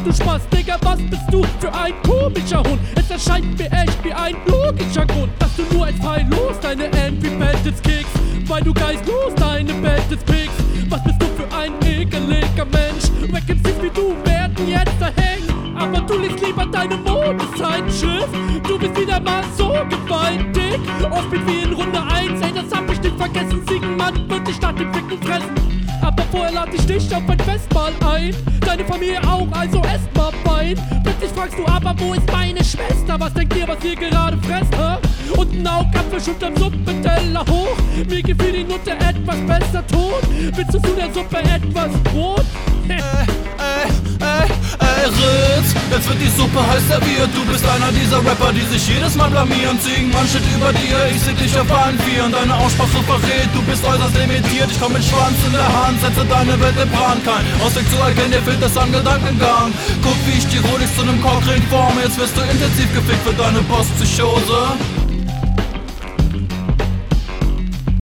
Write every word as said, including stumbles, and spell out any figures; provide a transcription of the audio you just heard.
du Spaß, Digga, was bist du für ein komischer Hund? Es erscheint mir echt wie ein logischer Grund, dass du nur als Pfeil los deine Envy Bandits kickst, weil du geistlos deine Bandits pickst. Was bist du für ein ekeliger Mensch? Rap-M Cs wie du werden jetzt da hängen, aber du liest lieber deine Modezeitschrift. Du bist wieder mal so gewaltig, Offbeat wie in Runde eins, ey, das hab ich nicht vergessen. Siegen, Mann, wird dich nach dem Ficken fressen. Aber vorher lad ich dich auf ein Festmahl ein, deine Familie auch, also esst mal Wein. Plötzlich fragst du aber, wo ist meine Schwester? Was denkt ihr, was ihr gerade fresst, hä? Und ein Augapfel unterm Suppenteller hoch. Mir gefiel die Nutte etwas besser tot. Willst du zu der Suppe etwas Brot? Ey, ey, ey, ey, Ritz, jetzt wird die Suppe heiß serviert. Du bist einer dieser Rapper, die sich jedes Mal blamieren. Ziegen man shit über dir, ich seh dich auf allen Vieren. Deine Aussprache verrät, du bist äußerst limitiert. Ich komm mit Schwanz in der Hand, setze deine Welt in Brand. Kein Ausweg zu erkennen, dir fehlt es am Gedankengang. Guck, wie ich die Honig zu nem Cockring forme. Jetzt wirst du intensiv gefickt für deine Boss-Psychose.